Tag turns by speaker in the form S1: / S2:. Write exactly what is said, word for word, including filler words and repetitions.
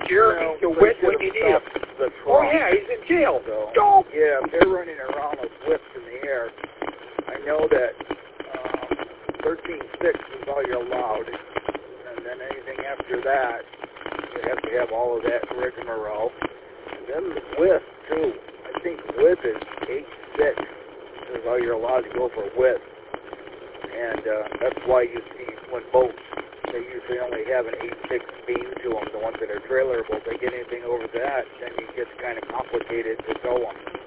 S1: Jeremy
S2: you know,
S1: to whip
S2: they
S1: when you
S2: should
S1: need
S2: have
S1: him.
S2: stopped the
S1: Oh,
S2: truck.
S1: yeah, he's in jail.
S2: So,
S1: Don't.
S2: yeah, if they're running around with whips in the air, I know that um, thirteen six is all you're allowed, and then anything after that, you have to have all of that rigmarole. And then the whip, too. I think whip is eight six is all you're allowed to go for whip. And uh, that's why you see when boats, they usually only have an eight six beam to them, the ones that are trailerable. If they get anything over that, then it gets kind of complicated to tow them.